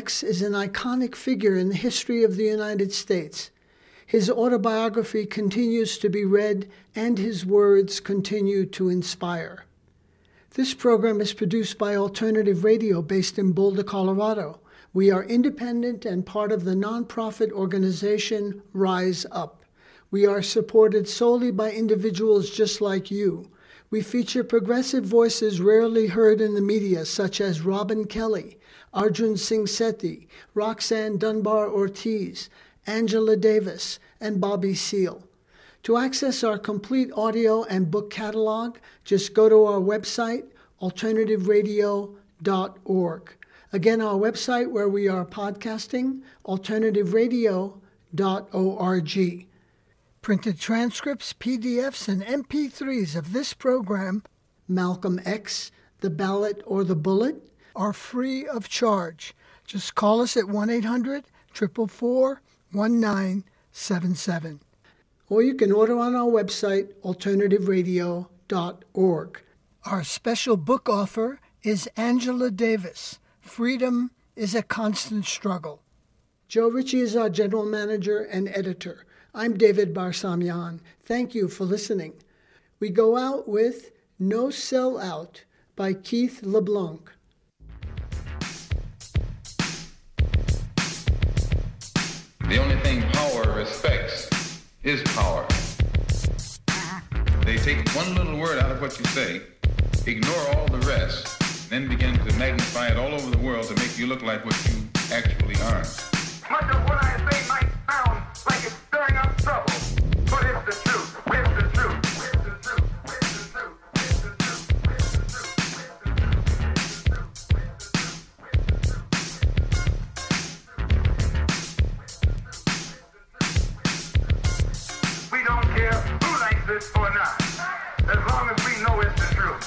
X is an iconic figure in the history of the United States. His autobiography continues to be read, and his words continue to inspire. This program is produced by Alternative Radio based in Boulder, Colorado. We are independent and part of the nonprofit organization Rise Up. We are supported solely by individuals just like you. We feature progressive voices rarely heard in the media, such as Robin Kelly, Arjun Singh Sethi, Roxanne Dunbar Ortiz, Angela Davis, and Bobby Seale. To access our complete audio and book catalog, just go to our website, alternativeradio.org. Again, our website where we are podcasting, alternativeradio.org. Printed transcripts, PDFs, and MP3s of this program, Malcolm X, The Ballot or the Bullet, are free of charge. Just call us at 1-800-444-1977. Or you can order on our website, alternativeradio.org. Our special book offer is Angela Davis, Freedom is a Constant Struggle. Joe Ritchie is our general manager and editor. I'm David Barsamian. Thank you for listening. We go out with No Sell Out by Keith LeBlanc. The only thing power respects is power. They take one little word out of what you say, ignore all the rest, then begin to magnify it all over the world to make you look like what you actually are. Much of what I say might sound like it's stirring up trouble, but it's the truth. It's the truth. It's the truth. It's the truth. It's the truth. We don't care who likes this or not, as long as we know it's the truth.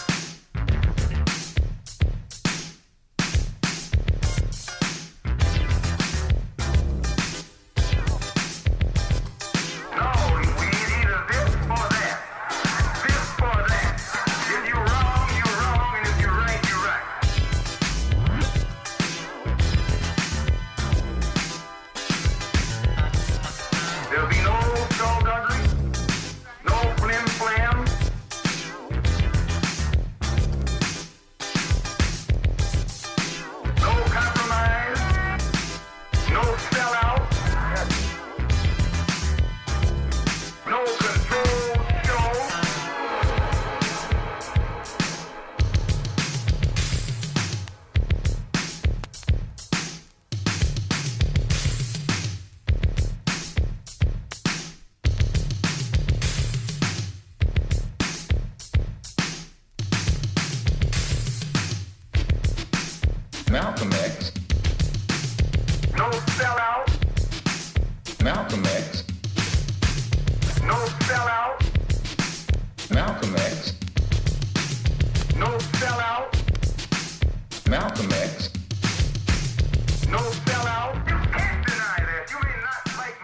Malcolm X. No sellout. Malcolm X. No sellout. Malcolm X. No sellout. Malcolm X. No sellout. You can't deny that. You may not like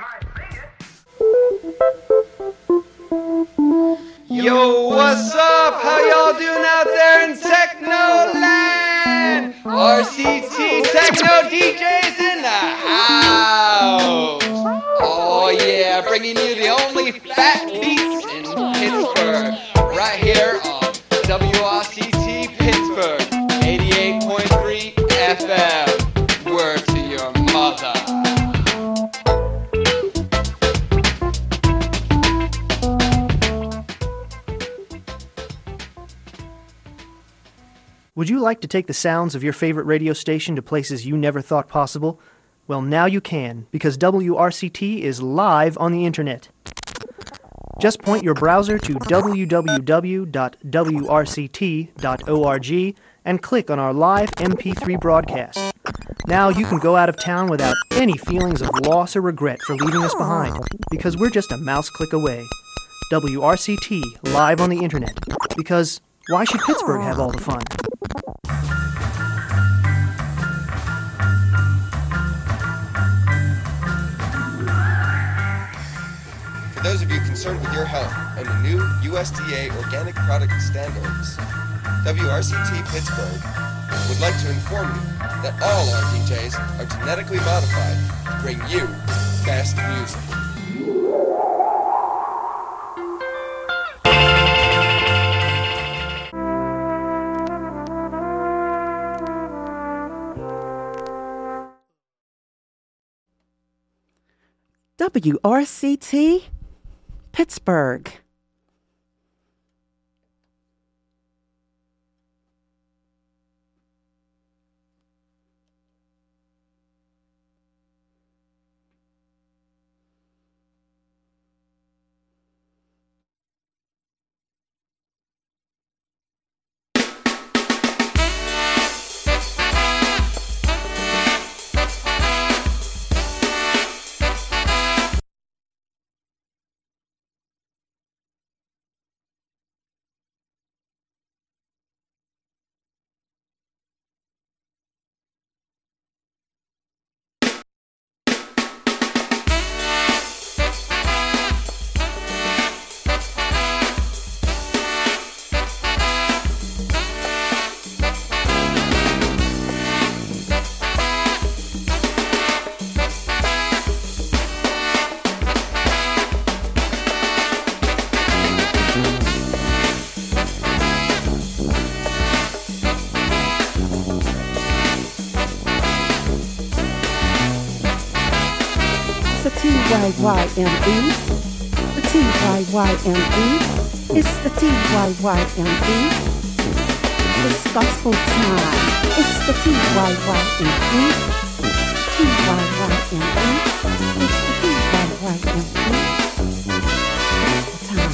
my say it. Yo, what's up? How y'all doing out there in Techno Land? RCT Techno DJs in the house. Oh yeah, bringing you the only fat beats in Pittsburgh. Right here on WRCT Pittsburgh, 88.3 FM. Word to your mother. Would you like to take the sounds of your favorite radio station to places you never thought possible? Well, now you can, because WRCT is live on the internet. Just point your browser to www.wrct.org and click on our live MP3 broadcast. Now you can go out of town without any feelings of loss or regret for leaving us behind, because we're just a mouse click away. WRCT, live on the internet, because why should Pittsburgh have all the fun? For those of you concerned with your health and the new USDA organic product standards, WRCT Pittsburgh would like to inform you that all our DJs are genetically modified to bring you best music. WRCT, Pittsburgh. T-Y-Y-M-E, the T-Y-Y-M-E, it's the T-Y-Y-M-E, it's gospel time, it's the T-Y-Y-M-E, T-Y-Y-M-E, it's the T-Y-Y-M-E, it's the time.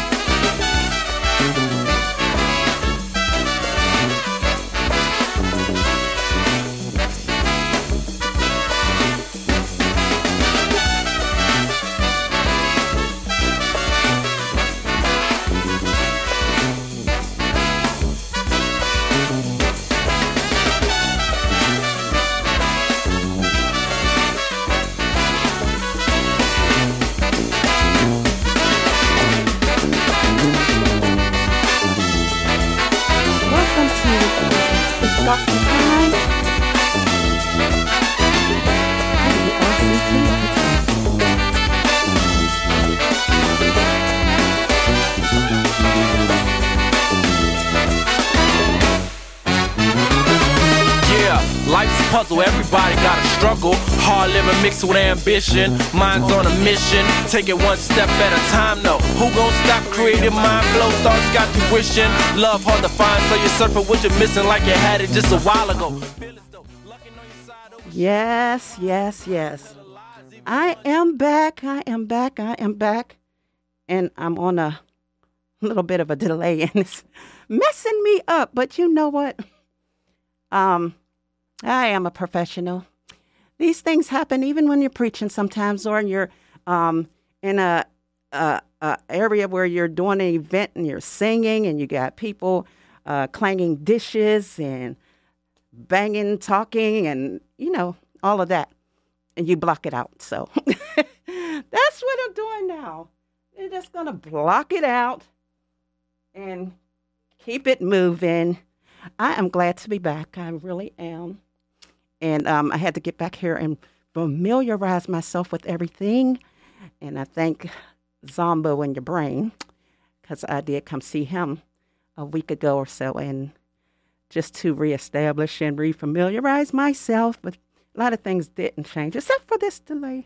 Puzzle, everybody got a struggle. Hard living mixed with ambition. Mind's on a mission. Take it one step at a time, no. Who gon' stop creating mind flow? Thoughts got tuition. Love hard to find, so you're surfing what you're missing like you had it just a while ago. Yes, yes, yes. I am back. And I'm on a little bit of a delay and it's messing me up. But you know what? I am a professional. These things happen even when you're preaching sometimes, or you're in a area where you're doing an event and you're singing and you got people clanging dishes and banging, talking, and, you know, all of that. And you block it out. So that's what I'm doing now. You're just going to block it out and keep it moving. I am glad to be back. I really am. And I had to get back here and familiarize myself with everything. And I thank Zombo in your brain, because I did come see him a week ago or so, and just to reestablish and refamiliarize myself. But a lot of things didn't change, except for this delay.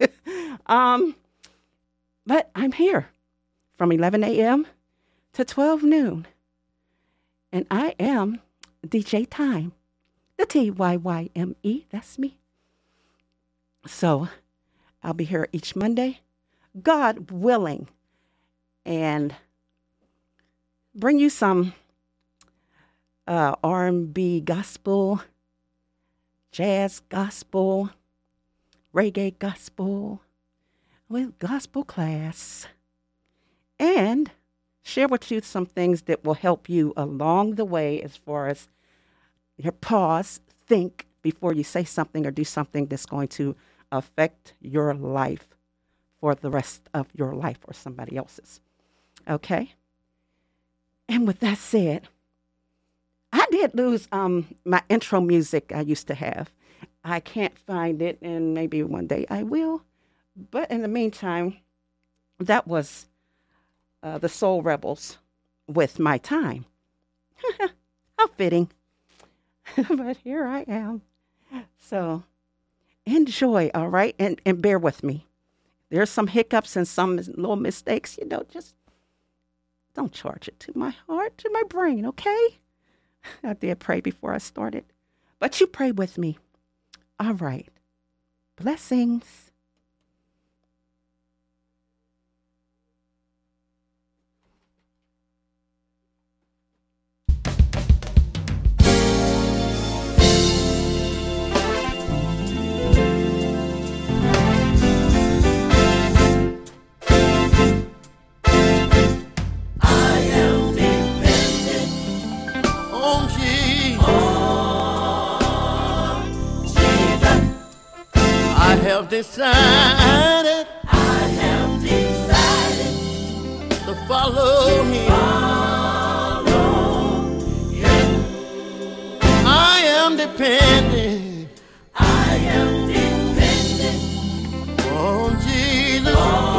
But I'm here from 11 a.m. to 12 noon. And I am DJ Time. The T-Y-Y-M-E, that's me. So I'll be here each Monday, God willing, and bring you some R&B gospel, jazz gospel, reggae gospel, with gospel class, and share with you some things that will help you along the way as far as your pause, think before you say something or do something that's going to affect your life for the rest of your life or somebody else's. Okay? And with that said, I did lose my intro music I used to have. I can't find it, and maybe one day I will. But in the meantime, that was the Soul Rebels with My Time. How fitting. But here I am. So enjoy, all right? And bear with me. There's some hiccups and some little mistakes, just don't charge it to my heart, to my brain, okay? I did pray before I started. But you pray with me. All right. Blessings. Decided to follow him. I am dependent on Jesus.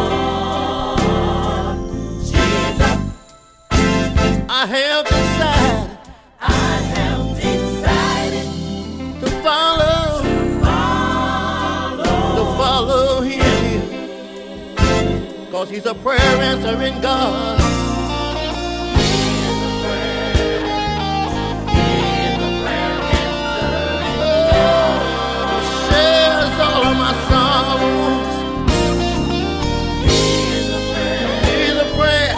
I have decided to follow him, 'cause he's a prayer answering God. Shares all of my sorrows. He's a prayer.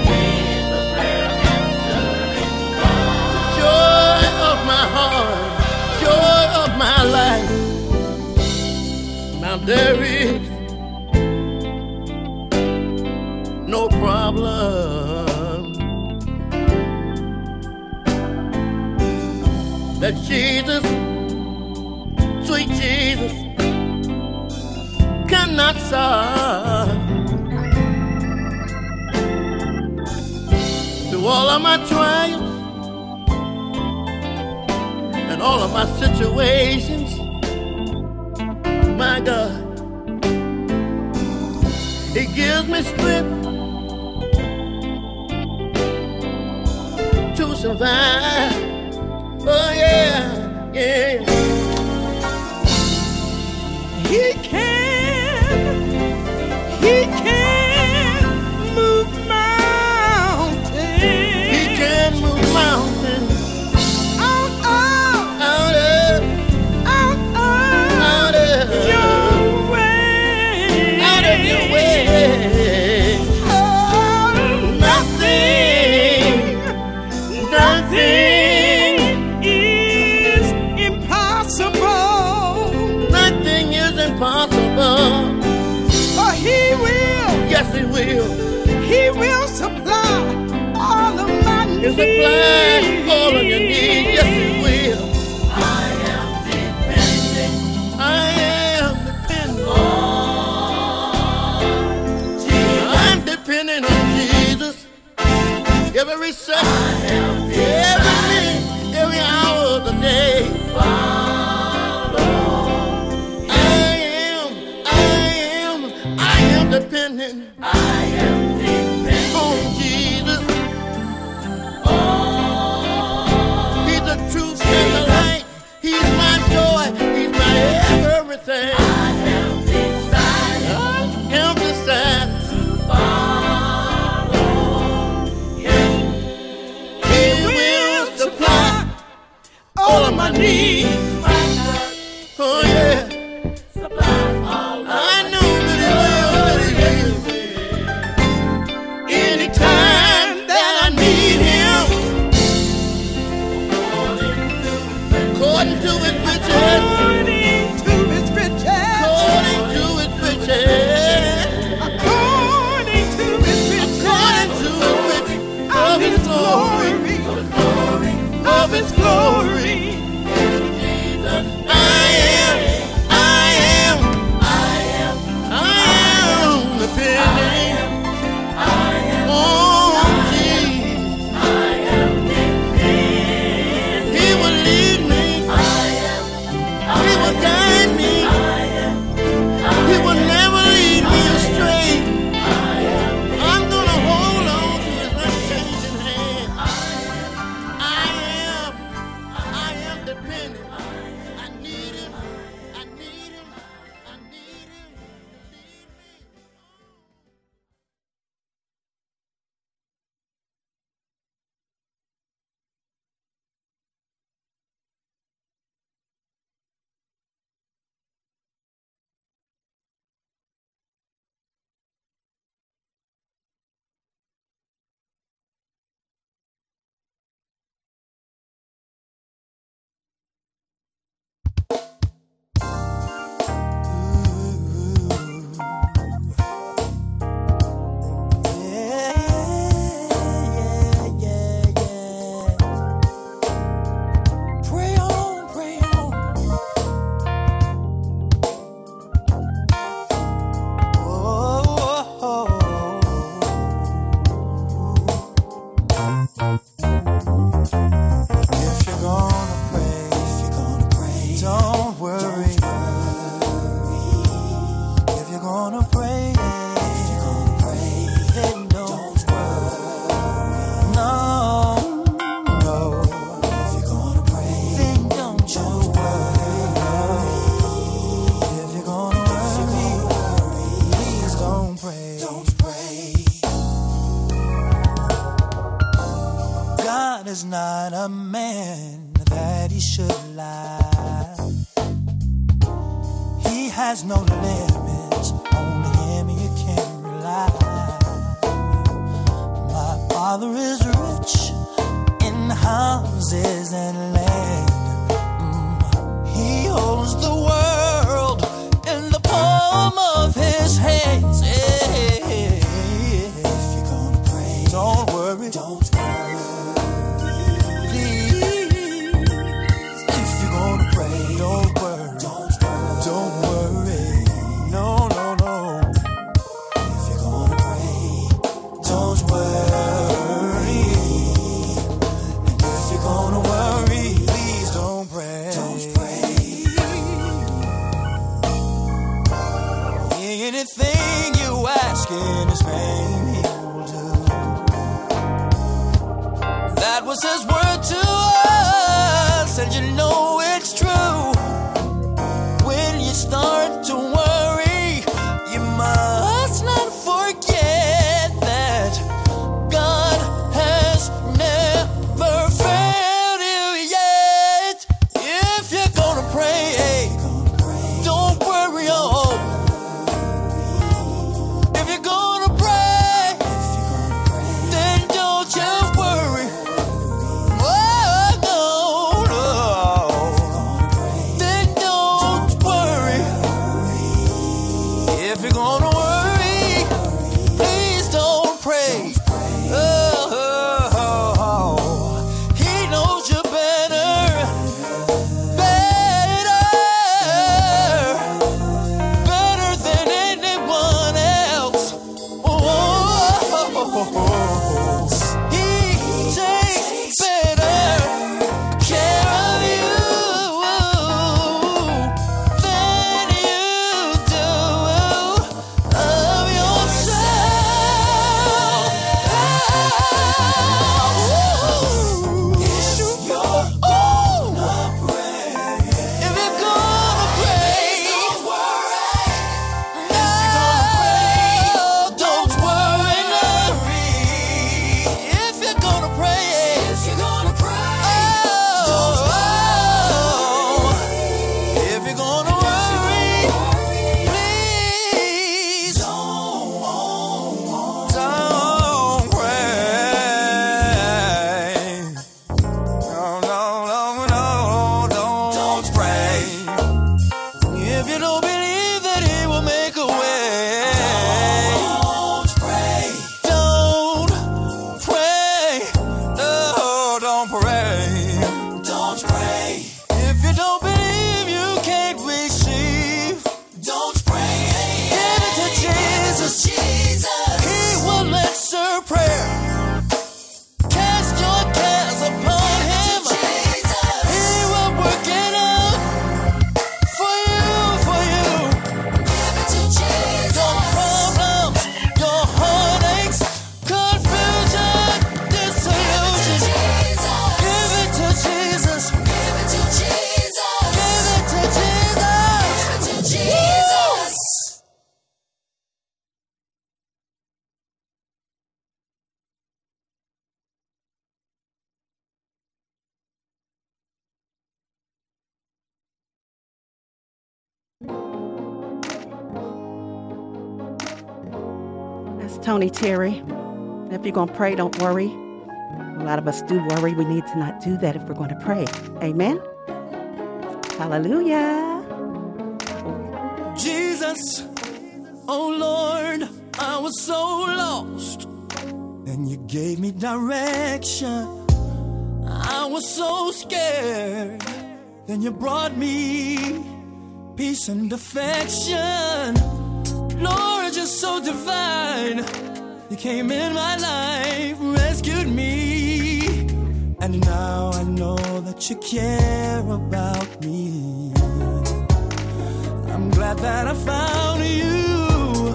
Joy of my heart, joy of my life. Now there is no problem that Jesus, sweet Jesus, cannot solve. Through all of my trials and all of my situations, my God, He gives me strength to survive. Oh yeah, yeah. He can move mountains. He can move mountains. Out of your way. Out of your way. Nothing is impossible. Nothing is impossible. For He will. Yes, He will. He will supply all of my needs. He'll supply all of your needs. Yes, He will. I am dependent. I am dependent on Jesus. I'm dependent on Jesus. Every second, every minute, every hour of the day. I am dependent. On Jesus. He's the truth and the light. He's my joy. He's my everything. I am decided to follow Him. He will supply all of my needs. Oh yeah. Supply all of I know that He will. Anytime that I need Him, according to His riches. not a man that he should lie. He has no limits, on him you can rely. My Father is rich in houses and land. He holds the world in the palm of his hands. If you're gonna pray, don't worry, don't worry. Please, if you're gonna pray, don't worry, don't worry. No, no, no. If you're gonna pray, don't worry. And if you're gonna worry, please don't pray. Don't pray. Anything you ask in his name, he will do. That was his word to us, and you know it's true. When you start to worry, you must not forget that God has never failed you yet. If you're gonna pray, don't worry, oh. If you're gonna pray, then don't you worry. Oh, no, no. Then don't worry. If you're gonna worry, please don't pray. Oh, he knows you better, better than anyone else. He takes better care of you than you do of yourself. If you're gonna pray, don't worry. Don't worry, if you're gonna pray, if you're gonna worry, please don't pray. No, don't pray. If you don't believe that he will make a way, don't pray. Don't pray. No, don't pray. Don't pray. If you don't believe you can't receive, don't pray. Give it to Jesus. He will answer prayer. Cast your cares upon him. He will work it out for you. Your problems, your heartaches, confusion, disillusion. Give it to Jesus. Give it to Jesus. That's Tony Terry. And if you're going to pray, don't worry. A lot of us do worry. We need to not do that if we're going to pray. Amen? Hallelujah. Jesus, oh Lord, I was so lost, and you gave me direction. I was so scared, then you brought me peace and affection. Lord, you're so divine. You came in my life, rescued me, and now I know that you care about me. I'm glad that I found you,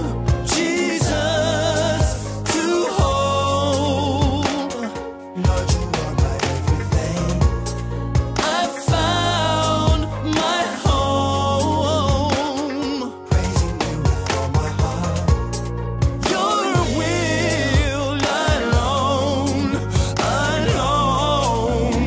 Jesus, to hold. Lord, you are my everything. I found my home, praising you with all my heart. Your will alone, alone.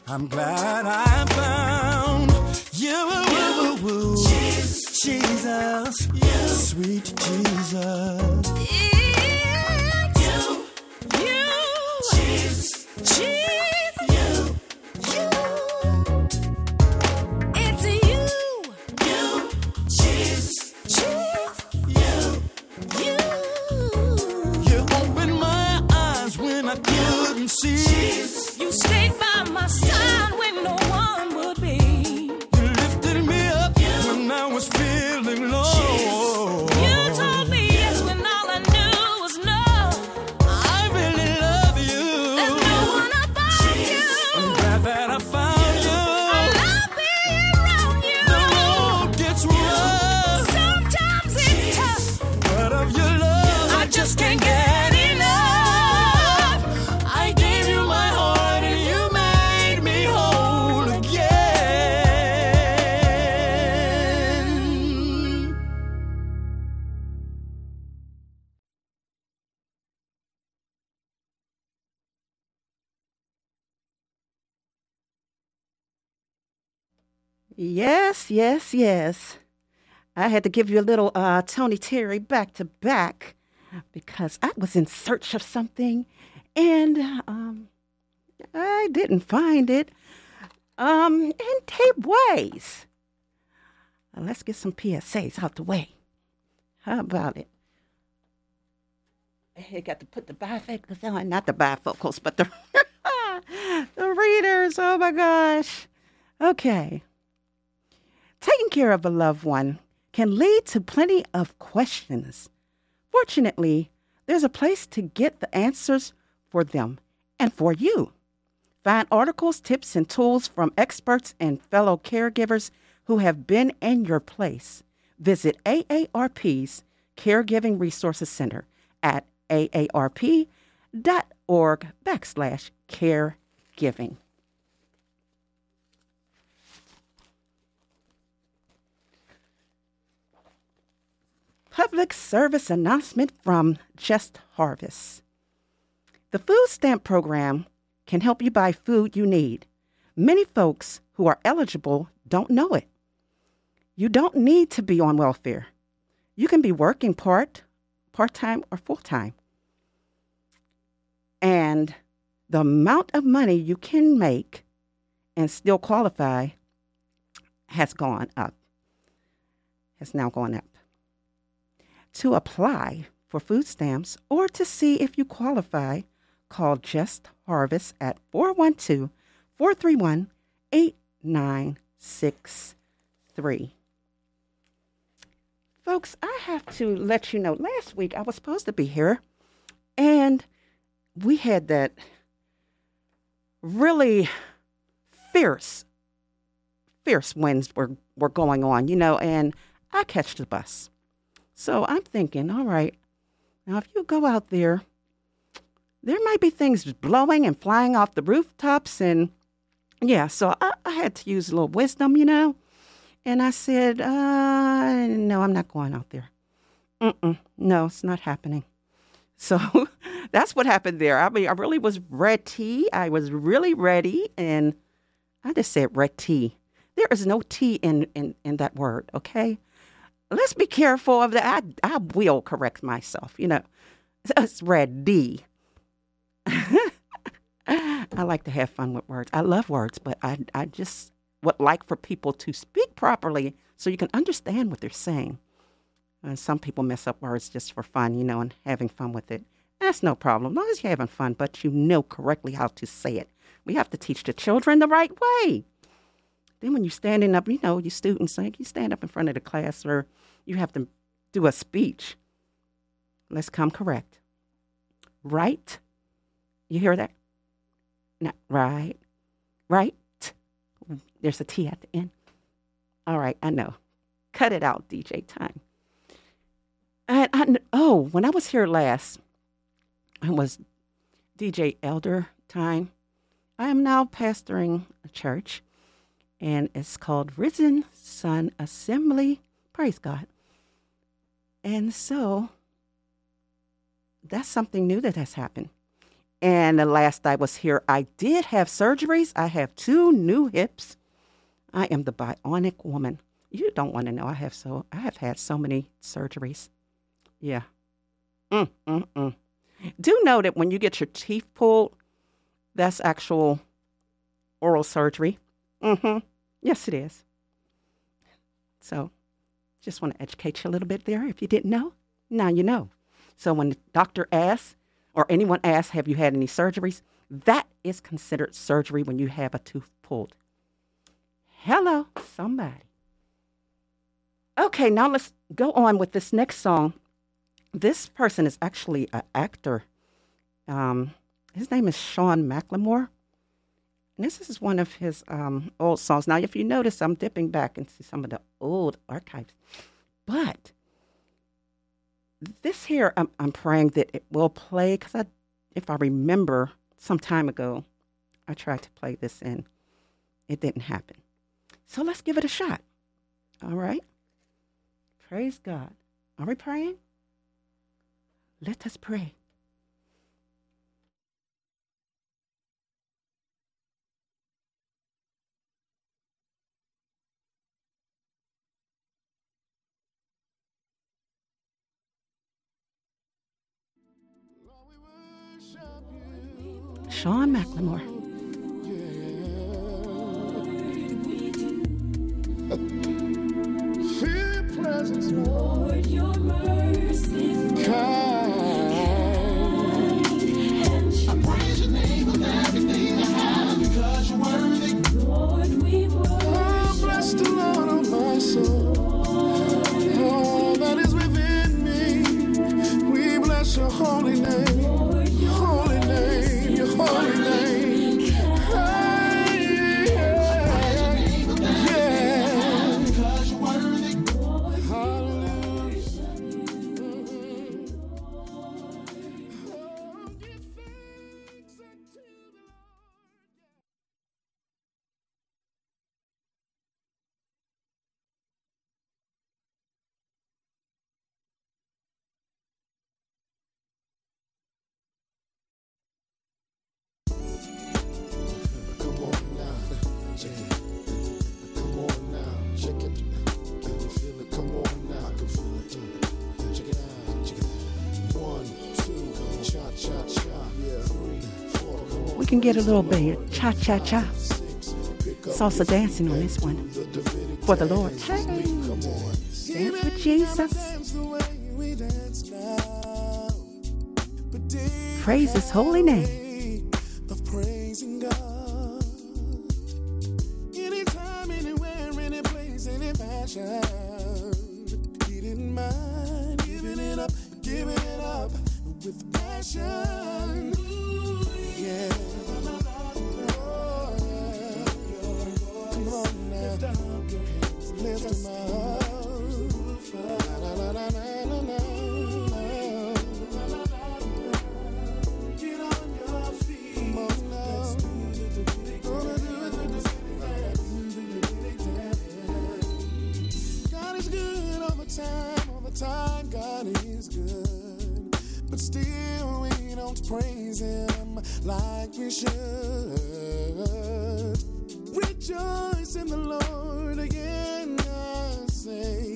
I'm glad I found you. Jesus, Jesus, you. Sweet Jesus. You, Jesus, Jesus, you. It's you, Jesus, Jesus, you. You opened my eyes when I couldn't see. Jesus. You stayed by my side when no one would be. You lifted me up when I was feeling low. You told me yes when all I knew was no. I really love you. There's no one above you. I'm glad that I found you. I love being around you. The road gets rough. Sometimes it's tough, but of your love I just can't get enough. I gave you my heart and you made me whole again. Yes, yes, yes. I had to give you a little Tony Terry back to back because I was in search of something and I didn't find it in tape ways. Let's get some PSAs out the way. How about it? I got to put the bifocals on, not the bifocals, but the the readers. Oh my gosh. Okay. Taking care of a loved one can lead to plenty of questions. Fortunately, there's a place to get the answers for them and for you. Find articles, tips, and tools from experts and fellow caregivers who have been in your place. Visit AARP's Caregiving Resources Center at aarp.org/caregiving. Public service announcement from Just Harvest. The food stamp program can help you buy food you need. Many folks who are eligible don't know it. You don't need to be on welfare. You can be working part-time or full-time. And the amount of money you can make and still qualify has now gone up. To apply for food stamps or to see if you qualify, call Just Harvest at 412-431-8963. Folks, I have to let you know, last week I was supposed to be here, and we had that really fierce winds were going on, and I catch the bus. So I'm thinking, all right, now if you go out there, there might be things blowing and flying off the rooftops. And yeah, so I had to use a little wisdom, And I said, no, I'm not going out there. No, it's not happening. So that's what happened there. I mean, I really was ready. I was really ready. And I just said ready. There is no T in that word, okay? Let's be careful of that. I will correct myself, It's ready. I like to have fun with words. I love words, but I just would like for people to speak properly so you can understand what they're saying. And some people mess up words just for fun, and having fun with it. That's no problem, as long as you're having fun, but you know correctly how to say it. We have to teach the children the right way. Then when you're standing up, you students, you stand up in front of the class or you have to do a speech. Let's come correct. Right? You hear that? Not right. Right? There's a T at the end. All right, I know. Cut it out, DJ time. And when I was here last, it was DJ Elder time. I am now pastoring a church, and it's called Risen Son Assembly. Praise God. And so that's something new that has happened. And the last I was here, I did have surgeries. I have 2 new hips. I am the bionic woman. You don't want to know. I have had so many surgeries. Yeah. Do know that when you get your teeth pulled, that's actual oral surgery. Yes, it is. So just want to educate you a little bit there. If you didn't know, now you know. So when the doctor asks, or anyone asks, have you had any surgeries? That is considered surgery when you have a tooth pulled. Hello, somebody. Okay, now let's go on with this next song. This person is actually an actor. His name is Sean McLemore. And this is one of his old songs. Now, if you notice, I'm dipping back into some of the old archives. But this here, I'm praying that it will play, because if I remember some time ago, I tried to play this and it didn't happen. So let's give it a shot. All right? Praise God. Are we praying? Let us pray. Sean McLemore. Feel your presence, Lord, your mercy, kind. I praise your name with everything I have, because you're worthy. Lord, we worship. Oh, bless the Lord, oh my soul. All that is within me, we bless your holy name. Holy name, your holy name. We can get a little bit of cha-cha-cha. Salsa dancing on this one. For the Lord. Hey. Dance with Jesus. Praise his holy name. Of praising God. Anytime, anywhere, any place, any fashion. He didn't mind giving it up with passion. Yeah. Come on now. Lift them up. Get on your feet. Come on now. God is good all the time. God is good. But still we don't praise him like we should. Rejoice in the Lord, again I say,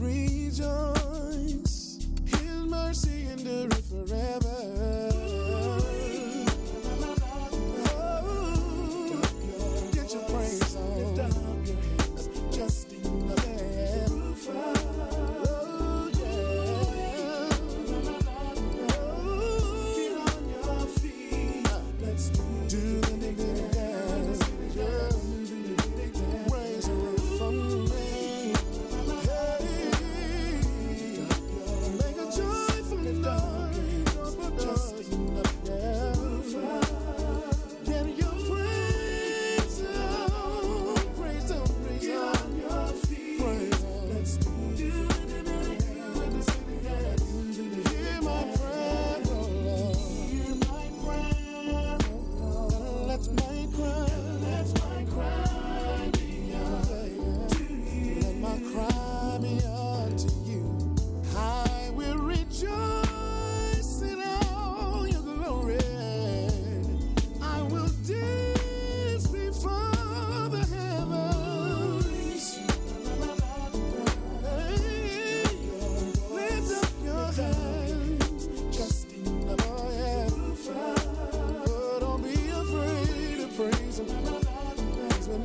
rejoice. His mercy endureth forever. Oh, get your praise on. Just in the bed. Oh, yeah. Oh, get on your feet. Let's do the nigga dance.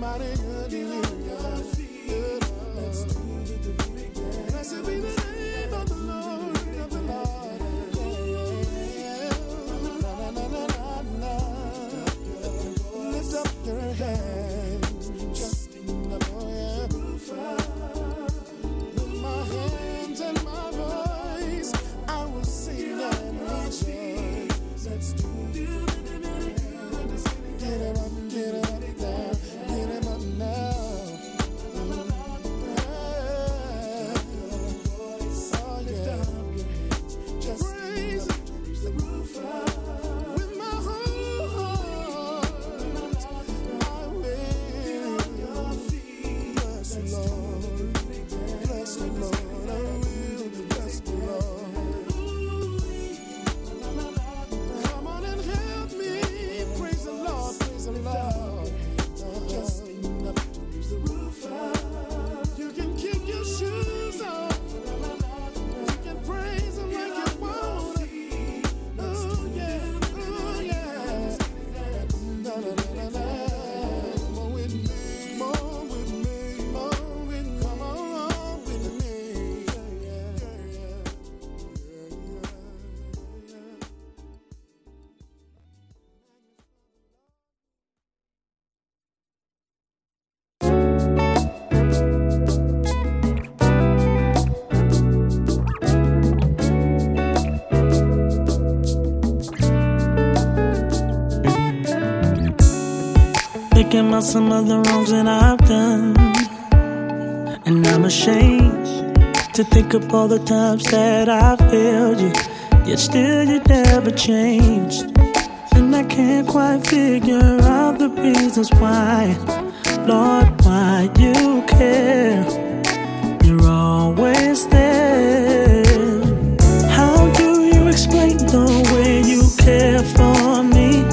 mighty good to you. Let's do the big dance. Blessed be the name of the Lord, of the Lord. Na, na, na, na, na. Lift up your hands, trusting the Lord. With my hands and my voice, I will sing and rejoice. Let's do the big dance. Get it up, get it up, down, get it up now. Thinking about some of the wrongs that I've done, and I'm ashamed to think of all the times that I failed you, yet still you never changed. And I can't quite figure out the reasons why, Lord, why you care. You're always there. How do you explain the way you care for me?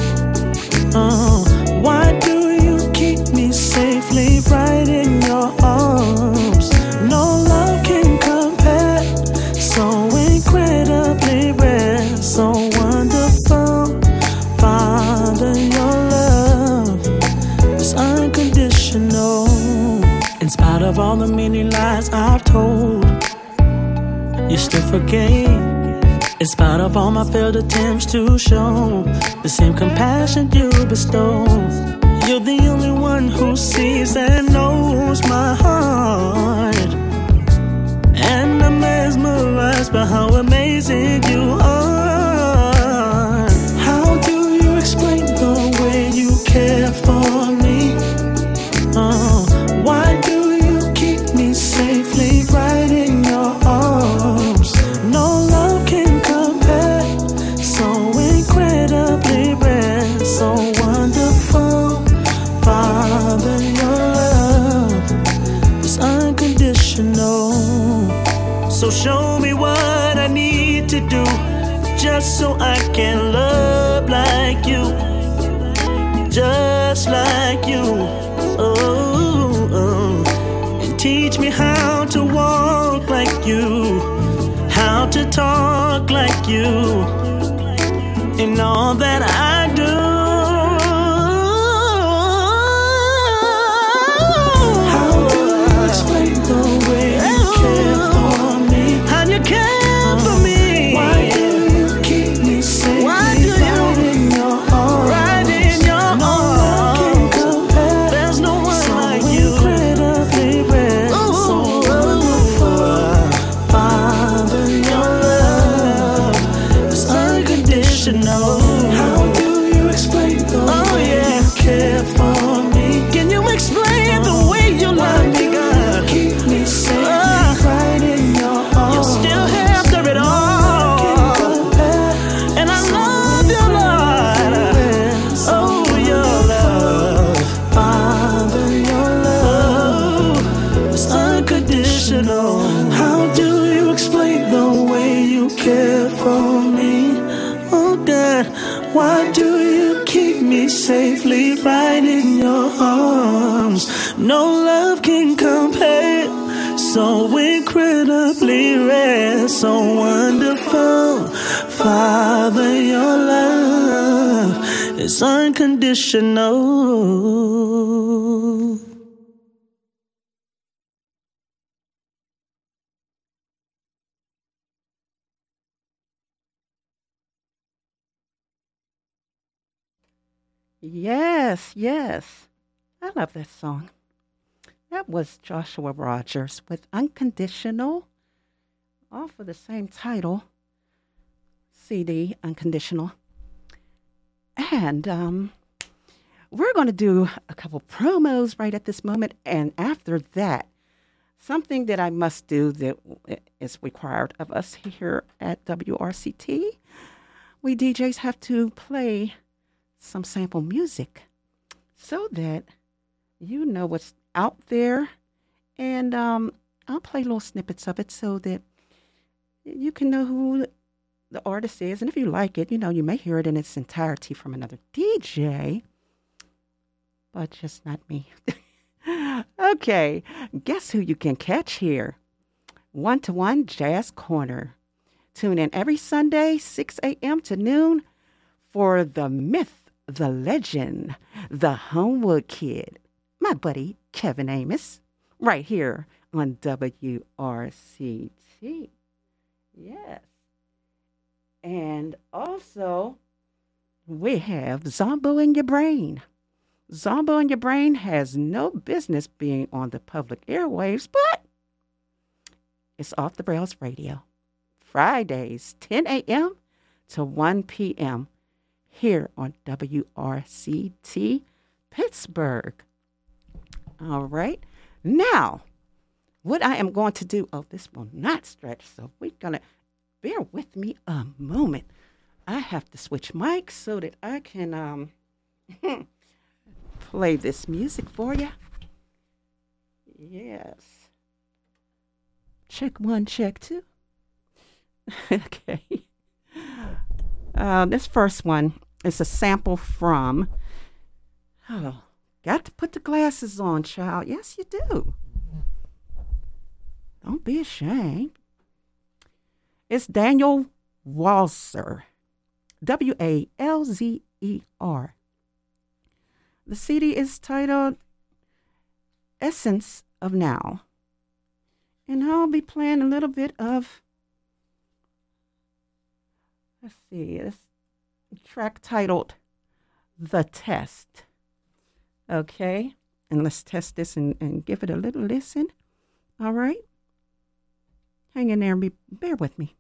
Why do you keep me safely right in your arms? No love can compare. So incredibly rare, so wonderful. Father, your love is unconditional. In spite of all the many lies I've told, you still forgave. In spite of all my failed attempts to show the same compassion you bestow. You're the only one who sees and knows my heart. And I'm mesmerized by how amazing you are. How do you explain the way you care for me? Why do you keep me safely right in your arms? No love can compare. So incredibly rare, so wonderful. Father, your love is unconditional. So show me what I need to do, just so I can love like you, just like you. And teach me how to walk like you, how to talk like you, in all that I do. How do you explain the way you care for me? How you care for me? Why do you keep me safe? Why do you right in your arms? Right in your arms. No one can compare. There's no one so like you. Incredibly rare. So wonderful. Father, your love is unconditional. How do you explain the way you care for me? Can you explain the way you love me, God? Keep me safe right in your arms. You still have through it all. And I love you, Lord. Oh, your love. Father, your love is unconditional. How do you explain the way you care for me? Oh, God, why do you keep me safely right in your arms? No love can compare. So incredibly rare, so wonderful. Father, your love is unconditional. Yes, yes. I love that song. That was Joshua Rogers with Unconditional, off of the same title, CD, Unconditional. And we're going to do a couple promos right at this moment. And after that, something that I must do that is required of us here at WRCT. We DJs have to play some sample music so that you know what's out there. And I'll play little snippets of it so that you can know who the artist is. And if you like it, you may hear it in its entirety from another DJ, but just not me. Okay, guess who you can catch here? 1-to-1 Jazz Corner. Tune in every Sunday, 6 a.m. to noon for the myth, the legend, the Homewood Kid, my buddy Kevin Amos, right here on WRCT. Yes. And also, we have Zombo in Your Brain. Zombo in Your Brain has no business being on the public airwaves, but it's Off the Rails Radio. Fridays, 10 a.m. to 1 p.m. here on WRCT Pittsburgh. All right. Now, what I am going to do, this will not stretch, so we're going to bear with me a moment. I have to switch mics so that I can play this music for you. Yes. Check 1, check 2. Okay. This first one is a sample from, got to put the glasses on, child. Yes, you do. Don't be ashamed. It's Daniel Walzer, Walzer. The CD is titled Essence of Now. And I'll be playing a little bit of, let's see, this track titled The Test. Okay, and let's test this and give it a little listen. All right? Hang in there and bear with me.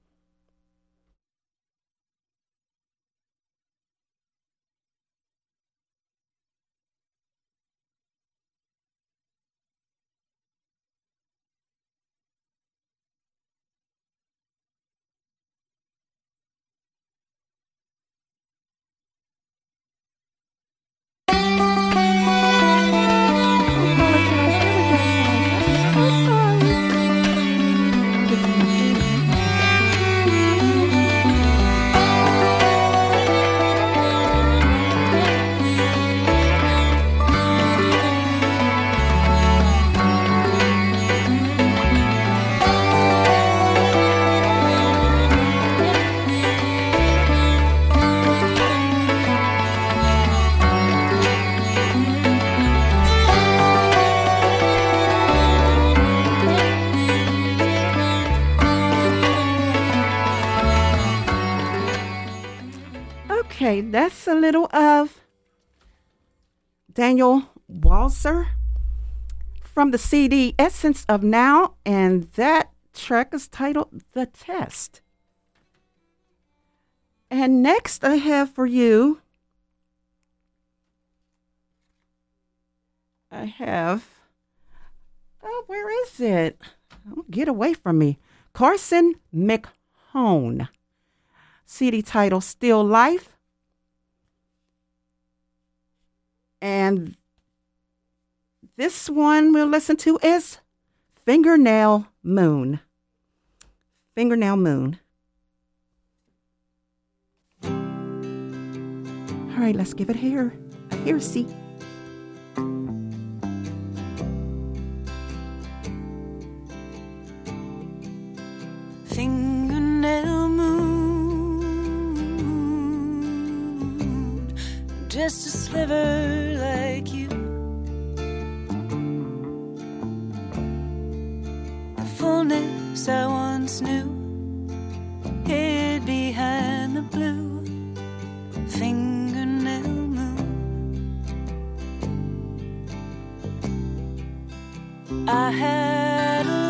Okay, that's a little of Daniel Walzer from the CD Essence of Now, and that track is titled The Test. And next I have for you, where is it? Oh, get away from me. Carson McHone. CD title Still Life. And this one we'll listen to is Fingernail Moon. Fingernail Moon. All right, let's give it a hear-see. Fingernail moon, just a sliver like you. The fullness I once knew, hid behind the blue. Fingernail moon, I had a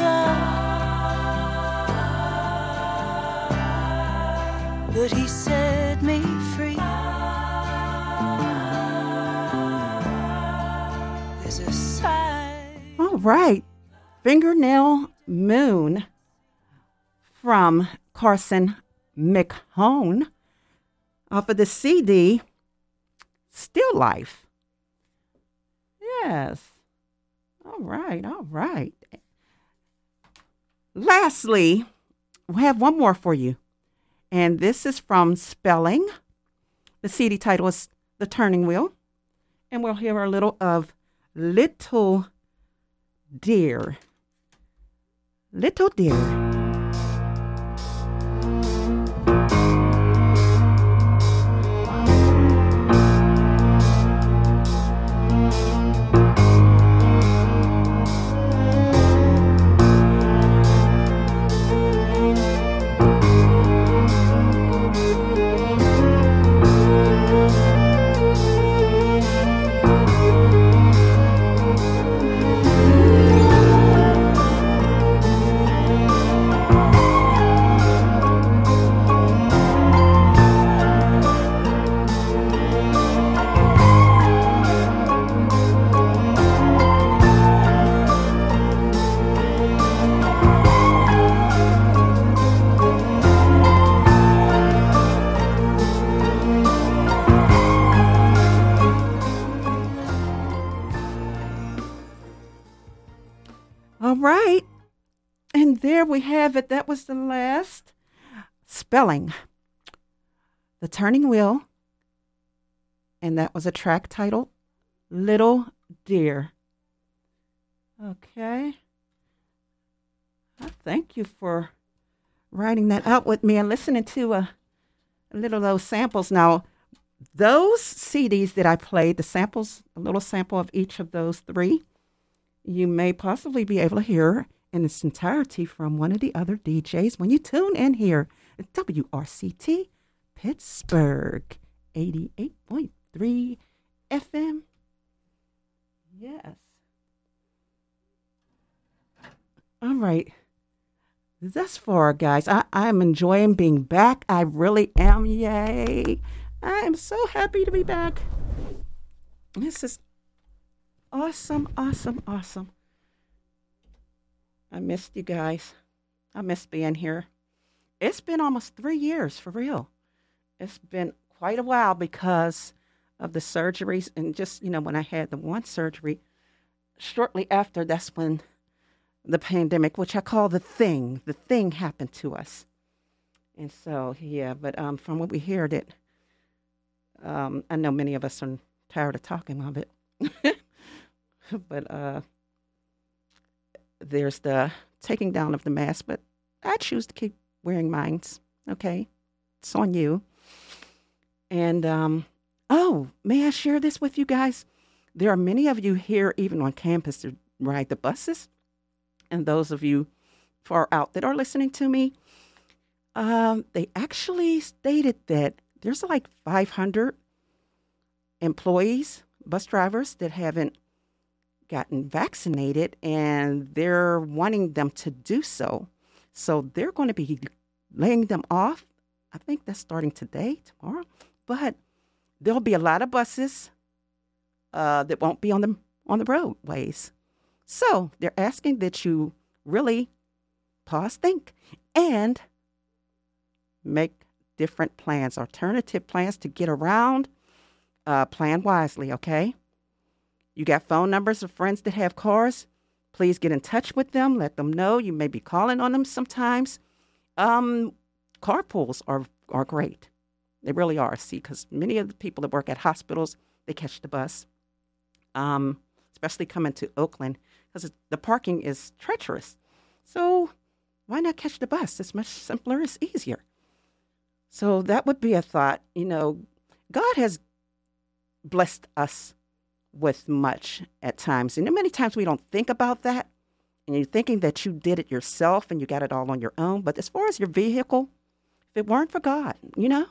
love, but he set me free. There's a side. All right. Fingernail Moon from Carson McHone off of the CD Still Life. Yes. All right, all right. Lastly, we have one more for you. And this is from Spelling. The CD title is The Turning Wheel. And we'll hear a little of Little Dear. Little Dear. All right. And there we have it. That was the last Spelling. The Turning Wheel. And that was a track titled Little Dear. Okay. Thank you for writing that out with me and listening to a little of those samples. Now, those CDs that I played, the samples, a little sample of each of those three, you may possibly be able to hear in its entirety from one of the other DJs when you tune in here at WRCT Pittsburgh 88.3 FM. Yes. All right. Thus far, guys, I'm enjoying being back. I really am. Yay. I am so happy to be back. This is awesome, awesome, awesome. I missed you guys. I missed being here. It's been almost 3 years, for real. It's been quite a while because of the surgeries. And just, when I had the one surgery, shortly after, that's when the pandemic, which I call the thing happened to us. And so, yeah, but from what we hear, that I know many of us are tired of talking of it. But there's the taking down of the mask, but I choose to keep wearing mine. Okay, it's on you. And, may I share this with you guys? There are many of you here, even on campus, to ride the buses. And those of you far out that are listening to me, they actually stated that there's like 500 employees, bus drivers, that haven't gotten vaccinated, and they're wanting them to do so. So they're going to be laying them off. I think that's starting today, tomorrow. But there'll be a lot of buses that won't be on the roadways. So they're asking that you really pause, think, and make different plans, alternative plans to get around. Plan wisely, okay? You got phone numbers of friends that have cars. Please get in touch with them. Let them know. You may be calling on them sometimes. Carpools are great. They really are. See, because many of the people that work at hospitals, they catch the bus, especially coming to Oakland, because the parking is treacherous. So why not catch the bus? It's much simpler. It's easier. So that would be a thought. God has blessed us with much at times. And many times we don't think about that. And you're thinking that you did it yourself and you got it all on your own. But as far as your vehicle, if it weren't for God, Yeah.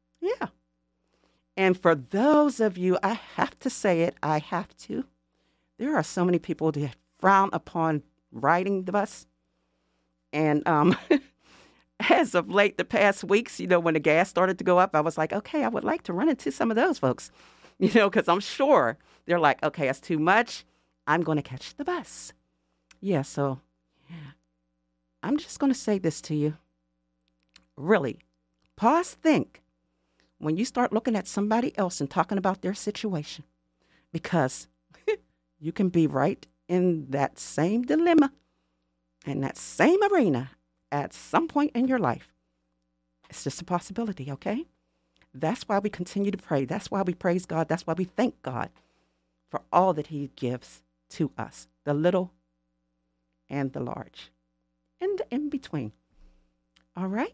And for those of you, I have to say it, there are so many people that frown upon riding the bus. And as of late, the past weeks, when the gas started to go up, I was like, okay, I would like to run into some of those folks, because I'm sure they're like, okay, that's too much. I'm going to catch the bus. Yeah, so I'm just going to say this to you. Really, pause, think when you start looking at somebody else and talking about their situation, because you can be right in that same dilemma, in that same arena at some point in your life. It's just a possibility, okay? That's why we continue to pray. That's why we praise God. That's why we thank God for all that he gives to us, the little and the large, and the in between. All right?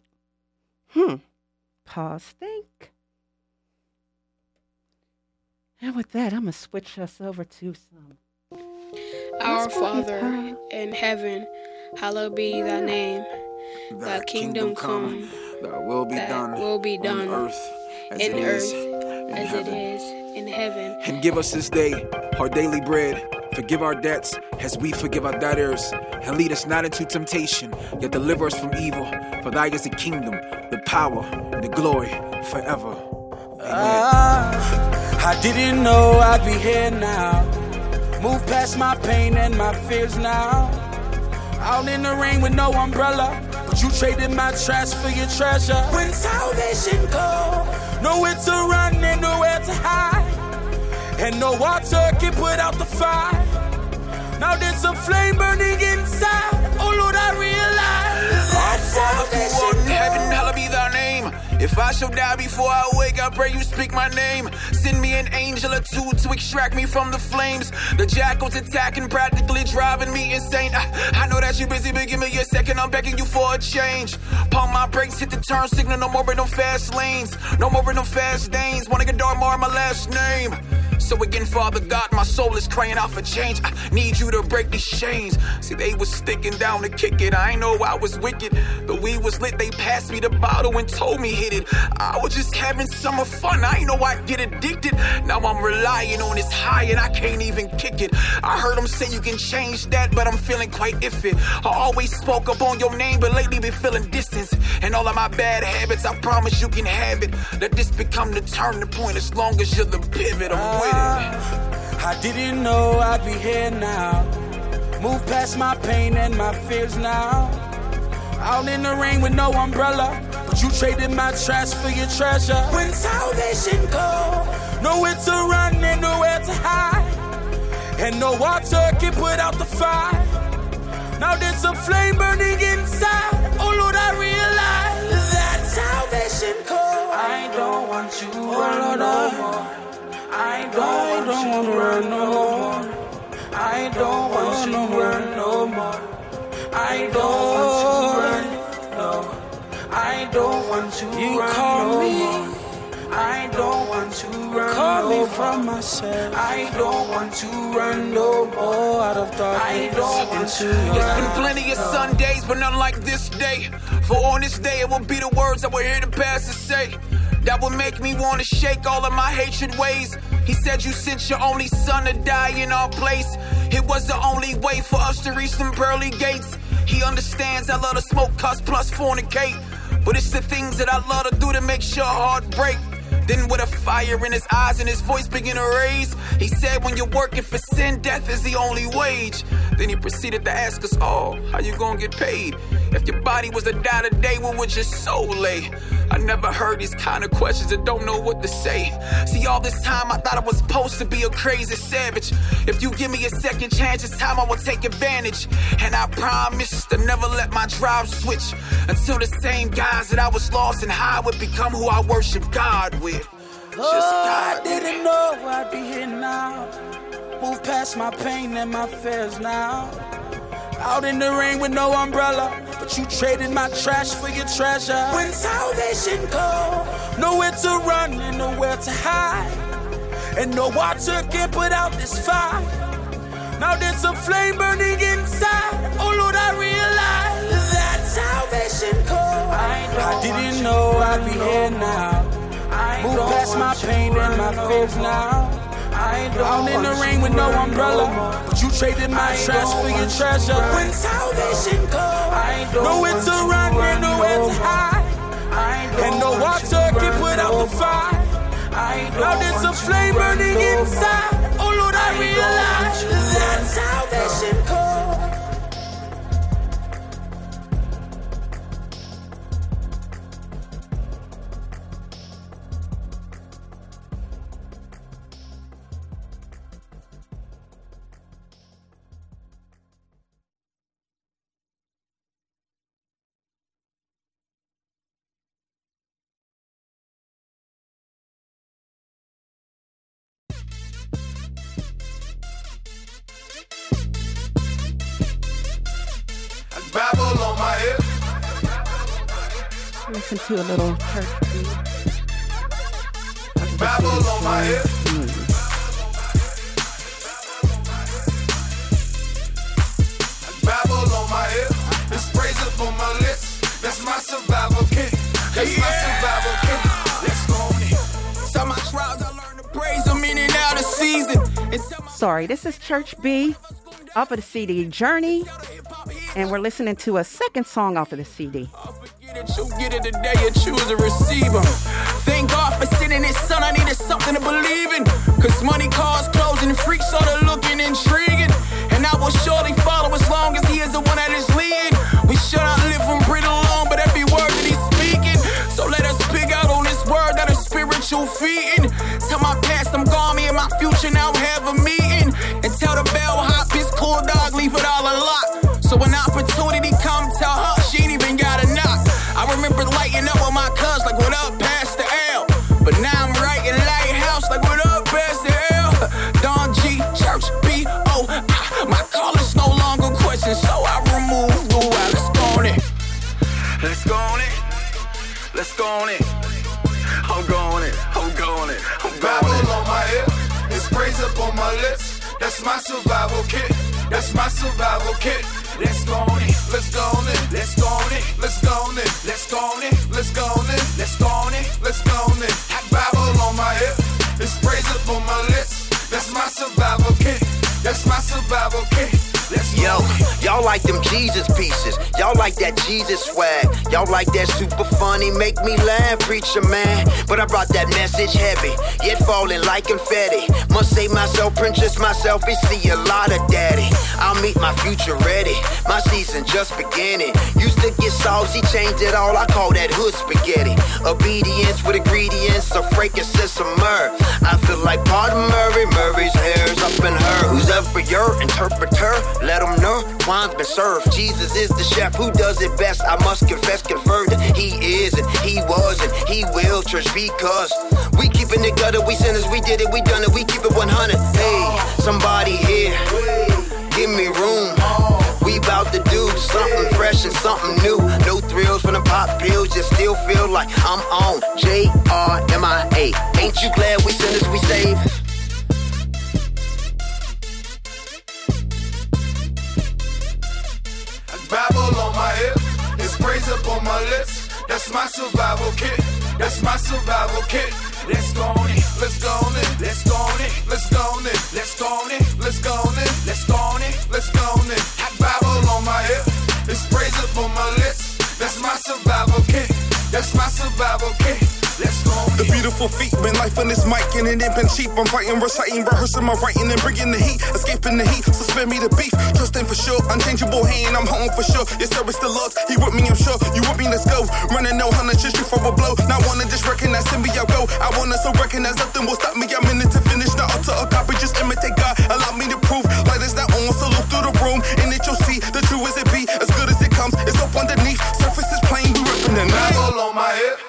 Pause, think. And with that, I'm going to switch us over to some. Our Father in heaven, hallowed be thy name. Thy kingdom come, thy will be done on earth as it is in heaven. And give us this day our daily bread. Forgive our debts as we forgive our debtors. And lead us not into temptation, yet deliver us from evil. For thy is the kingdom, the power, and the glory forever. I didn't know I'd be here now. Move past my pain and my fears now. Out in the rain with no umbrella, but you traded my trash for your treasure. When salvation comes, nowhere to run and nowhere to hide, and no water can put out the fire. Now there's a flame burning inside. Oh Lord, I realize that salvation who art in heaven, hallowed be thy name. If I shall die before I wake, I pray you speak my name. Send me an angel or two to extract me from the flames. The jackals attacking, practically driving me insane. I know that you're busy, but give me a second, I'm begging you for a change. Pump my brakes, hit the turn signal, no more in them fast lanes. No more in them fast lanes, wanna get dark more in my last name. So again, Father God, my soul is crying out for change. I need you to break these chains. See, they was sticking down to kick it. I ain't know I was wicked. The weed was lit, they passed me the bottle and told me hit it. I was just having summer fun. I ain't know I'd get addicted. Now I'm relying on this high and I can't even kick it. I heard them say you can change that, but I'm feeling quite iffy. I always spoke up on your name, but lately been feeling distance. And all of my bad habits, I promise you can have it. Let this become the turning point as long as you're the pivot. I'm with it. I didn't know I'd be here now. Move past my pain and my fears now. Out in the rain with no umbrella, but you traded my trash for your treasure. When salvation comes, nowhere to run and nowhere to hide, and no water can put out the fire. Now there's a flame burning inside. Oh Lord, I realize that salvation comes. I don't want to run no more. I don't want to run no more. I don't want to run no more. I don't want to run no. I don't want to run no more. I don't want to run Call no me more. from myself. I don't want to run no more out of darkness. I don't want to There's been plenty of Sundays, but none like this day. For on this day, it will be the words I will hear the pastor say. That would make me want to shake all of my hatred ways. He said you sent your only son to die in our place. It was the only way for us to reach them pearly gates. He understands I love to smoke, cuss, plus fornicate. But it's the things that I love to do that makes your heart break. Then with a fire in his eyes and his voice began to raise, he said when you're working for sin, death is the only wage. Then he proceeded to ask us all, how you gonna get paid? If your body was to die today, where would your soul lay? I never heard these kind of questions and don't know what to say. See, all this time I thought I was supposed to be a crazy savage. If you give me a second chance, this time I will take advantage. And I promise to never let my drive switch until the same guys that I was lost and high would become who I worship God with. Just God. I didn't know I'd be here now. Move past my pain and my fears now. Out in the rain with no umbrella, but you traded my trash for your treasure. When salvation comes, nowhere to run and nowhere to hide, and no water can put out this fire. Now there's a flame burning inside. Oh Lord, I realize that salvation comes. I didn't know I'd be here now. Move past my pain and my fears now. Out in the rain with no umbrella, but you traded my trash for your treasure. When salvation comes, nowhere to run and nowhere to hide, and no water can put out the fire. Now there's a flame burning inside. Oh Lord, I realize that salvation comes. Babble on my hip. Listen to a little church beat. Babble on my hip. Babble on my hip. This praise up on my lips. That's my survival kit. That's my survival kit. Let's go on it. Some my trials I learned to praise them in and out of season. Sorry, this is Church B off of the CD Journey, and we're listening to a second song off of the CD. You get it today, you choose to receive them. Thank God for sending his son, I needed something to believe in. Cause money, cars, clothes, and freaks started looking intriguing. And I will surely follow as long as he is the one that is leading. We should not live from pretty long, but every word that he's speaking. So let us pick out on this word that is spiritual feeding. Tell my past I'm gone, me and my future now have a meeting. And tell the bellhop his cool dog, leave it all unlocked. So when opportunity come, tell her she ain't even got a knock. I remember lighting up with my cuz, like what up, Pastor L. But now I'm writing Lighthouse, like what up, Pastor L. Don G, Church B, O. My call is no longer question, so I remove the why. Let's go on it. Let's go on it. Let's go on it. I'm going it. I'm going it. I'm Babble on my hip. It's praise up on my lips. That's my survival kit. That's my survival kit. Let's go on it. Let's go on it. Let's go on it. Let's go on it. Let's go on it. Let's go on it. Let's go on it. Let's go on it. I babble on my hip. It's praise up on my lips. That's my survival kit. That's my survival kit. Yo, y'all like them Jesus pieces. Y'all like that Jesus swag. Y'all like that super funny, make me laugh, preacher man. But I brought that message heavy, yet falling like confetti. Must say myself, princess, myself, we see a lot of daddy. I'll meet my future ready. My season just beginning. Used to get saucy, changed it all. I call that hood spaghetti. Obedience with ingredients of frankincense and myrrh. I feel like Part of Murray's hair's up in her. Who's ever your interpreter? Let them know, wine's been served. Jesus is the chef who does it best. I must confess, convert that he is and he was and he will, church, because we keeping it gutter, we sinners, we did it, we done it, we keep it 100. Hey, somebody here, give me room. We bout to do something fresh and something new. No thrills from the pop pills, just still feel like I'm on JRMIA. Ain't you glad we sinners, we saved? Babble on my hip, it's praise up on my lips. That's my survival kit. That's my survival kit. Let's go on it. Let's go on it. Let's go on it. Let's go on it. Let's go on it. Let's go on it. Let's go on it. Let's go on it. I babble on my hip, it's praise up on my lips. That's my survival kit. That's my survival kit. Let's go on the beautiful feet, been life on this mic and it ain't been cheap. I'm fighting, reciting, rehearsing my writing and bringing the heat, escaping the heat, so spare me the beef. Trusting for sure, unchangeable hand, I'm home for sure. Yes sir, it's the Lord, he with me, I'm sure. You with me, let's go. Running no 100 just shoot for a blow. Not wanna just recognize, send me, I'll go. I wanna so recognize nothing will stop me. I'm in it to finish, not alter a copy, just imitate God. Allow me to prove, light is not on, so look through the room. And it you'll see, the true as it be, as good as it comes. It's up underneath, surface is plain, we ripping the night. Babble on my hip.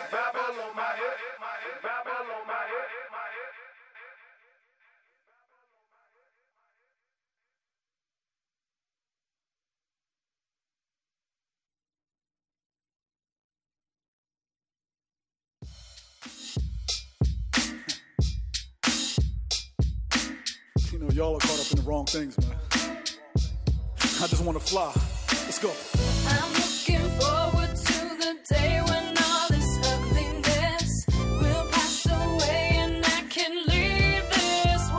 You know, y'all are caught up in the wrong things, man. I just want to fly. Let's go. I'm looking forward to the day when all this ugliness will pass away and I can leave this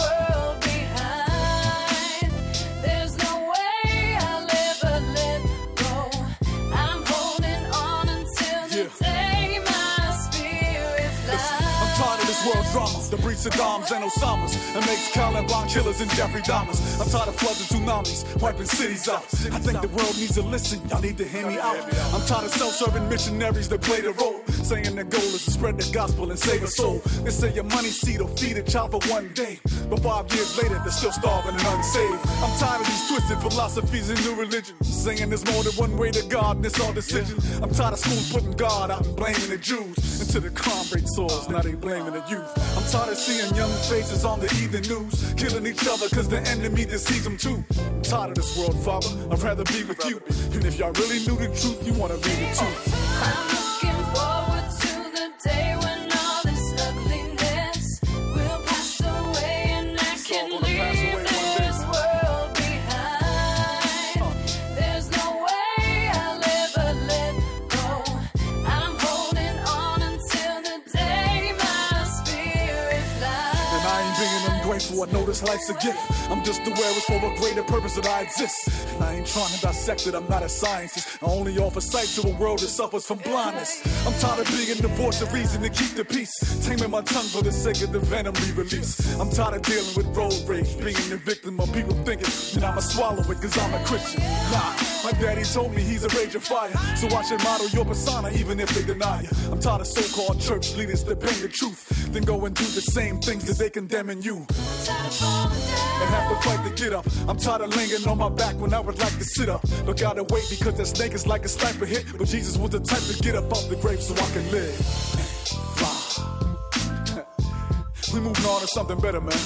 drama that breeds Saddams and Osamas and makes Columbine killers and Jeffrey Dahmers. I'm tired of floods and tsunamis, wiping cities out. I think the world needs to listen, y'all need to hear me out. I'm tired of self-serving missionaries that play the role, saying the goal is to spread the gospel and save a soul. They say your money seed will feed a child for one day, but 5 years later they're still starving and unsaved. I'm tired of these twisted philosophies and new religions, saying there's more than one way to God and it's all decisions. I'm tired of schools putting God out and blaming the Jews. Until the crime rate soars, now they blaming the youth. I'm tired of seeing young faces on the evening news, killing each other cause the enemy deceives them too. I'm tired of this world, Father, I'd rather be with you. And if y'all really knew the truth, you wanna read it too. I'm looking forward to the day when all this ugliness will pass away and I can leave this world behind. There's no way I'll ever let go. I'm holding on until the day my spirit flies. And I ain't being ungrateful, I know this life's a gift. I'm just aware it's for a greater purpose that I exist. And I ain't trying to dissect it, I'm not a scientist. I only offer sight to a world that suffers from blindness. I'm tired of being the voice of reason to keep the peace, taming my tongue for the sake of the venom we release. I'm tired of dealing with road rage, being the victim of people thinking that I'ma swallow it cause I'm a Christian. Nah, my daddy told me he's a rage of fire, so I should model your persona even if they deny you. I'm tired of so-called church leaders that paint the truth, then go and do the same things that they condemn in you. And have to fight to get up. I'm tired of laying on my back when I would like to sit up. But gotta wait because that snake is like a sniper hit. But Jesus was the type to get up off the grave so I can live. Fly. We moving on to something better, man.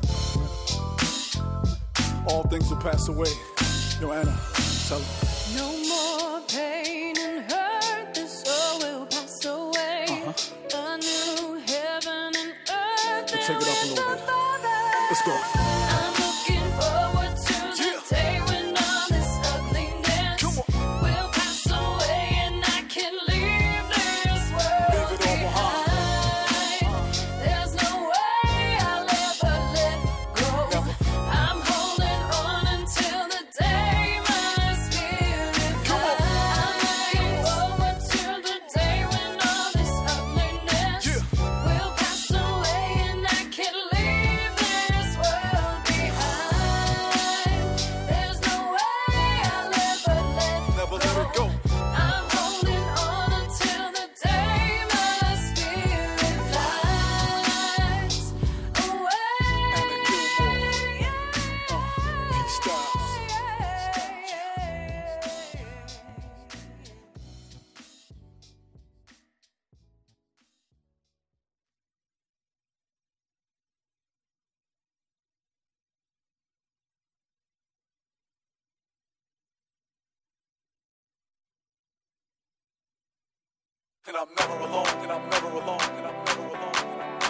All things will pass away. Yo, Anna, tell her. No more pain and hurt, this all will pass away. A new heaven and earth. We'll take it up a little bit. Let's go. I'm looking forward to the day when all this ugliness will pass away and I can leave this world behind. There's no way I'll ever let go. I'm holding on until the day my spirit flies. I'm looking forward to the day when all this ugliness will pass away and I can leave this world behind. There's no way I'll ever let go. I'm holding on until the day my spirit flies And I'm never alone, and I'm never alone, and I'm never alone, and I'm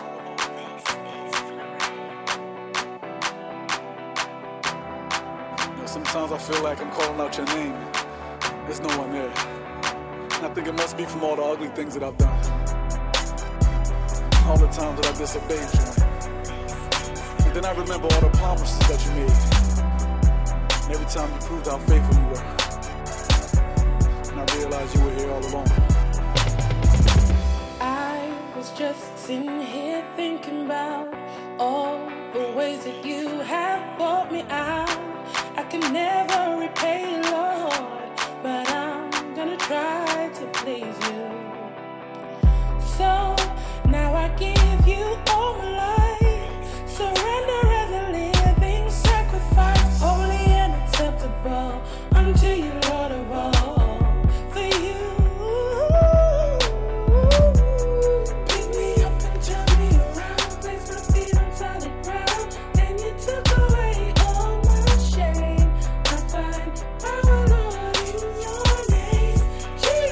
never alone. You know, sometimes I feel like I'm calling out your name. There's no one there. And I think it must be from all the ugly things that I've done. All the times that I disobeyed you. And then I remember all the promises that you made. And every time you proved how faithful you were. And I realized you were here all along. I was just sitting here thinking about all the ways that you have brought me out. I can never repay you, Lord, but I'm gonna try to please you. So now I give you all my life, surrender as a living sacrifice, holy and acceptable unto you, Lord of all. For you, pick me up and turn me around, place my feet on solid ground, and you took away all my shame. I find power, Lord, in your name, Jesus.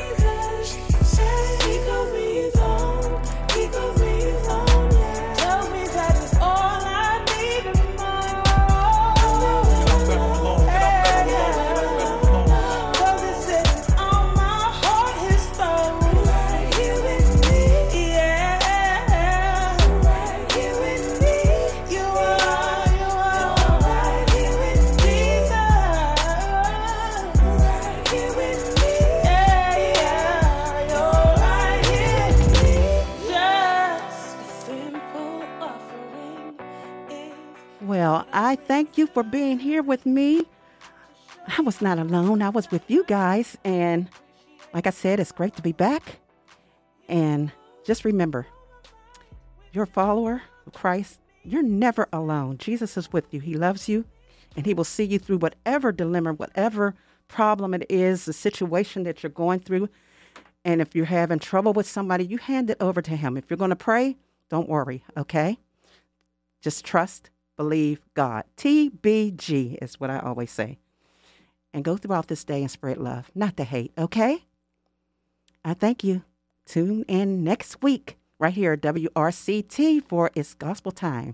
thank you for being here with me. I was not alone. I was with you guys. And like I said, it's great to be back. And just remember, you're a follower of Christ. You're never alone. Jesus is with you. He loves you. And he will see you through whatever dilemma, whatever problem it is, the situation that you're going through. And if you're having trouble with somebody, you hand it over to him. If you're going to pray, don't worry, okay? Just trust, believe God. TBG is what I always say. And go throughout this day and spread love, not the hate, okay? I thank you. Tune in next week right here at WRCT for It's Gospel Time.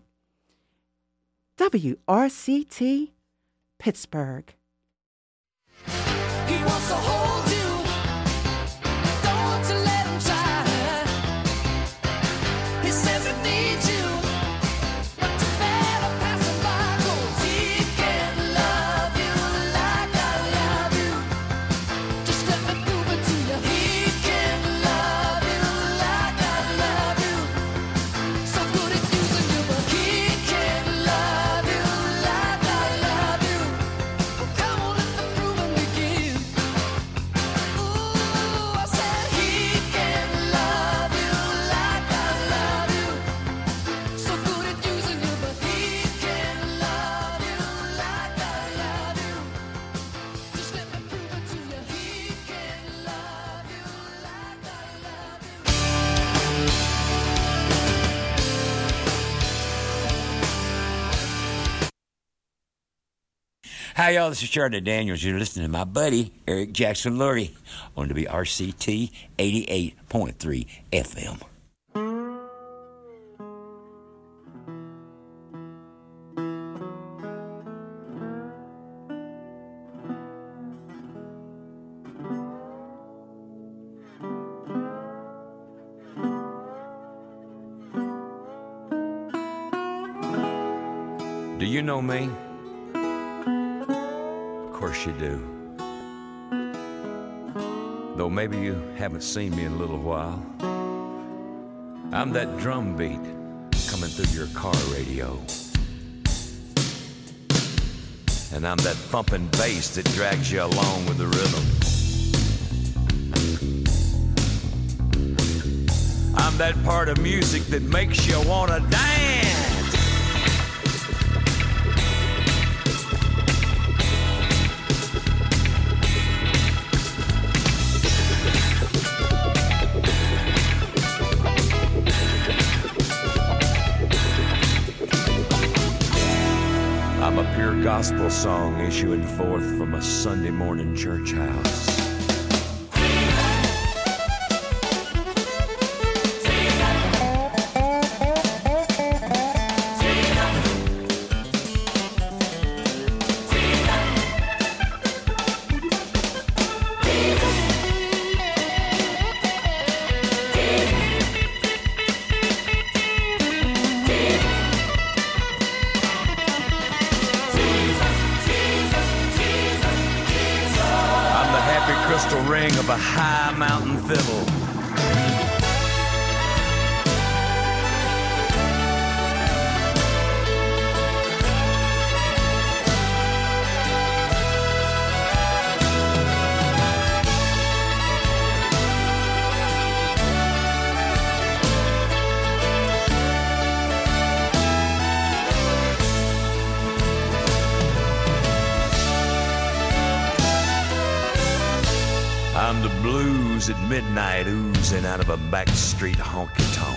WRCT, Pittsburgh. He wants to hold you. Don't want to let him try. He says he needs you, but you better pass him by. 'Cause he can love you like I love you. Just let me prove it to you. He can love you like I love you. So good at using you, but he can love you like I love you. Well, come on, let the proving begin. Ooh, I said he can love you like I love you. So good at using you, but he can love you like I love you. Just let me prove it to you. He can love you like I love Hi, y'all. This is Charlie Daniels. You're listening to my buddy, Eric Jackson Lurie, on WRCT 88.3 FM. Do you know me? Of course you do. Though maybe you haven't seen me in a little while. I'm that drum beat coming through your car radio. And I'm that thumping bass that drags you along with the rhythm. I'm that part of music that makes you wanna dance. I'm a pure gospel song issuing forth from a Sunday morning church house. Crystal ring of a high mountain fiddle. I'm the blues at midnight oozing out of a backstreet honky-tonk.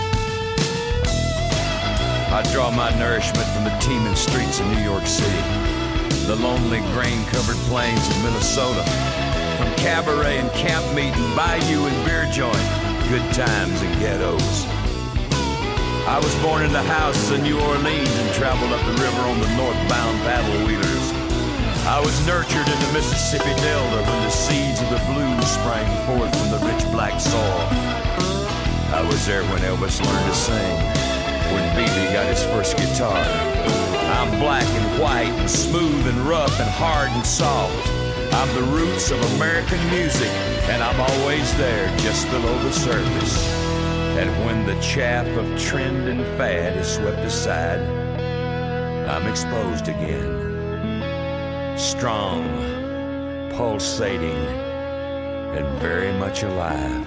I draw my nourishment from the teeming streets of New York City, the lonely grain-covered plains of Minnesota, from cabaret and camp meeting, bayou and beer joint, good times and ghettos. I was born in the houses of New Orleans and traveled up the river on the northbound paddle wheelers. I was nurtured in the Mississippi Delta when the seeds of the blues sprang forth from the rich black soil. I was there when Elvis learned to sing, when B.B. got his first guitar. I'm black and white and smooth and rough and hard and soft. I'm the roots of American music, and I'm always there just below the surface. And when the chaff of trend and fad is swept aside, I'm exposed again. Strong, pulsating, and very much alive.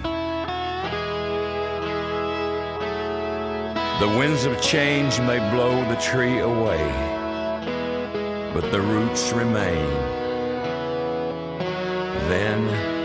The winds of change may blow the tree away, but the roots remain. Then